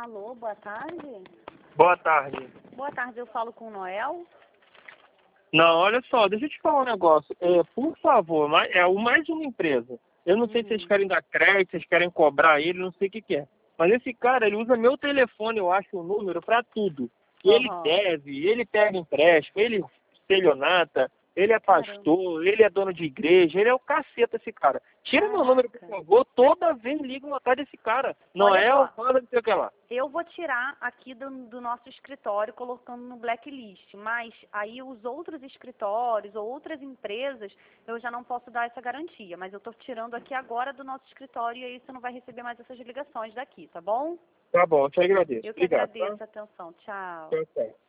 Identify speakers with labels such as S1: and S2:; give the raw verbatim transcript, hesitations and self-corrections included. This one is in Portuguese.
S1: Alô, boa tarde.
S2: Boa tarde.
S1: Boa tarde, eu falo com o Noel.
S2: Não, olha só, deixa eu te falar um negócio. É, por favor, mais, é o mais uma empresa. Eu não sei se vocês
S1: Hum.
S2: querem dar crédito, se vocês querem cobrar ele, não sei o que, que é. Mas esse cara, ele usa meu telefone, eu acho, o número pra tudo. E ele
S1: Aham.
S2: deve, ele pega empréstimo, ele estelionata, ele é
S1: Caramba.
S2: pastor, ele é dono de igreja, ele é o caceta esse cara. Tira meu número, por
S1: Caraca.
S2: favor, toda vez liga uma cara desse cara.
S1: Olha
S2: Noel,
S1: só,
S2: fala não sei o que lá.
S1: eu vou tirar aqui do, do nosso escritório colocando no blacklist, mas aí os outros escritórios ou outras empresas eu já não posso dar essa garantia, mas eu estou tirando aqui agora do nosso escritório e aí você não vai receber mais essas ligações daqui, tá bom?
S2: Tá bom, te agradeço.
S1: Eu que
S2: Obrigado, tá?
S1: agradeço a atenção. Tchau.
S2: Tchau, tchau.